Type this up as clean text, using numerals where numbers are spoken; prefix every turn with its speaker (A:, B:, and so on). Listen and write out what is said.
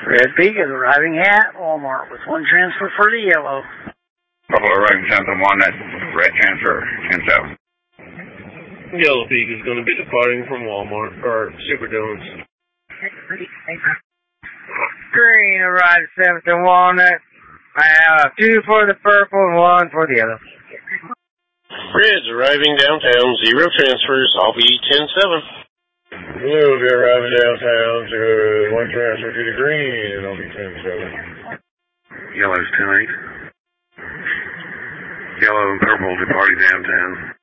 A: Red Peak is arriving at Walmart with one transfer for the yellow.
B: Purple arriving 10-1 at red transfer 10-7.
C: Yellow Peak is going to be departing from Walmart, or Super Dillon's.
A: Green arrived 7-1 at 2 for the purple and 1 for the yellow.
C: Red's arriving downtown, 0 transfers, I'll be 10-7.
D: Blue will be arriving downtown to 1 transfer to the green, and I'll be 10-7.
B: Yellow's 10-8. Yellow and purple departing downtown.